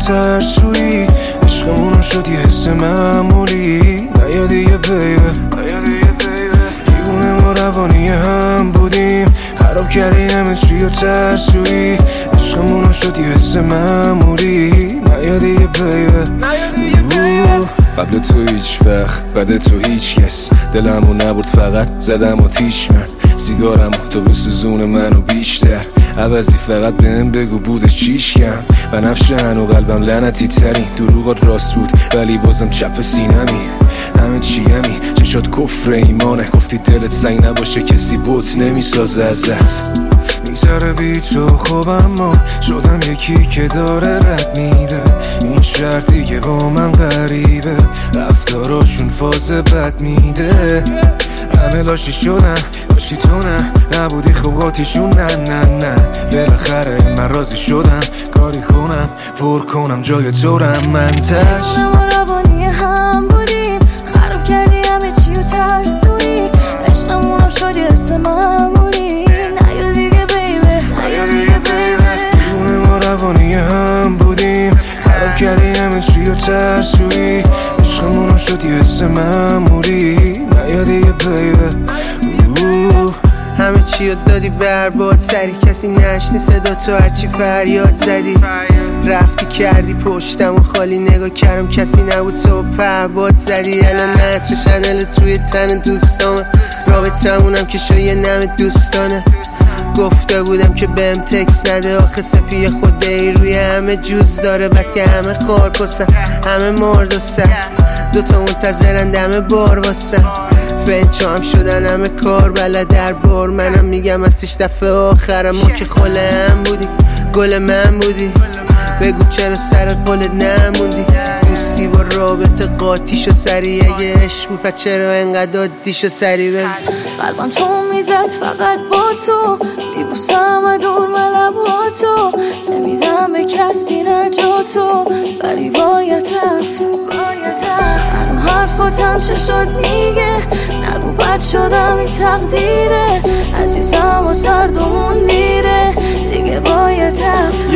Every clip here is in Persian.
ترسویی، عشقمونو شد یه حس معمولی. نیا دیگه بیبه، دیوونه ما روانی هم بودیم، خراب کردی همه چی و ترسویی، عشقمونو شد یه حس معمولی. نیا دیگه بیبه، قبل تو هیچ وقت بعد تو هیچ کس، دلمو نبرد فقط زدم و تیش من، سیگارمو تو بسوزون منو بیشتر، عوضی فقط بهم بگو بودش چیش کم. بنفشه هنو قلبم لعنتی ترین، دروغات راست بود ولی بازم چپ سینمی، همه چیمی چشات کفر ایمانه، گفتی دلت سنگ نباشه کسی بوت نمیسازه ازت. میگذره بی تو خوب اما شدم یکی که داره رد میده، این شهر دیگه با من غریبه، رفتاراشون فاز بد میده، همه لاشی شدن لاشی تو نبودی خوباتیشون نه بالاخره من راضی شدم، کاری کنم پر کنم جای تو رم منتش. ما روانی هم بودیم، خراب کردی همه چی و ترسویی، عشقمونم شد یه حس معمولی. نیا دیگه بیبه، دیوونه ما روانی هم بودیم، خراب کردی همه چی و ترسویی، عشقمونم شد یه حس معمولی. نیا دیگه بیبه، همه چی رو دادی برباد، سری کسی نشنی صدا تو هرچی فریاد زدی، رفتی کردی پشتم و خالی نگاه کردم کسی نبود تو پهباد زدی. الان نتر شنلت روی تن دوستامه، رابطمونم که شو یه نم دوستانه، گفته بودم که بهم تکس نده، آخه سپی خوده ای روی همه جوز داره، بس که همه خار کستن همه مرد و سر، دوتا منتظرن دم بار واسن، فنچو هم شدن همه کار بلد در بار، منم میگم ازش دفعه آخرم، ما که خله هم بودی گل من بودی، بگو چرا سر قولت نموندی، دوستی با رابطه قاطی شو سری، اگه عشق بود پس چرا انقدر دادی شو سری بگو. قلبم تو میزد فقط با تو، میبوسم دور لباتو، نمیدم به کسی نجاتو، ولی باید رفت. هنو حرفاتم چه شد میگه، نگو بد شدم این تقدیره، عزیزم و سردمون میره، دیگه باید رفت.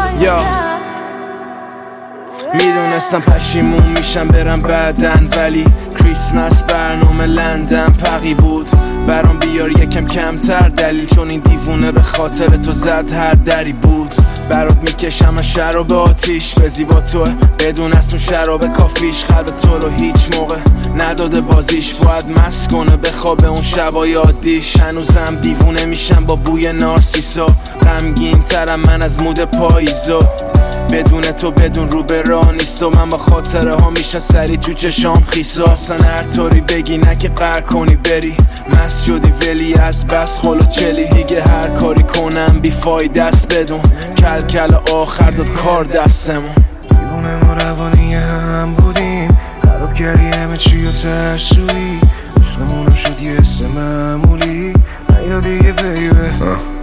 میدونستم پشیمون میشم برم بعدن، ولی کریسمس برنامه لندن پقی بود، برام بیار یکم کمتر دلیل، چون این دیوونه به خاطر تو زد هر دری بود. برات میکشم از شراب آتیش، به زیبا توه بدون اسم شراب کافیش، قلب تو رو هیچ موقع نداده بازیش، باید مست کنه بخوابه اون شبای عادیش. هنوزم دیوونه میشم با بوی نارسیسا، غمگین ترم من از مود پاییزا، بدون تو بدون رو به راه نیست، و من با خاطره ها میشن سری تو چشام خیسا، اصلا هر طوری بگی نه که قهر کنی بری، مست شدی ولی از بس خلو چلی، دیگه هر کاری کنم بی فایده است بدون، کل آخر داد کار دستمون. دیوونه ما روانی هم بودیم، خراب کردی همه چی و ترسویی، عشقمونم شد یه حس معمولی. نیا دیگه بیبه،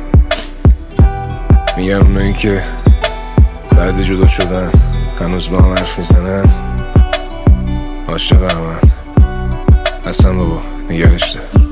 میگم اونایی که بعد جدا شدن هنوز با هم حرف میزنن، عاشق همن، اصلا بابا نگرشته.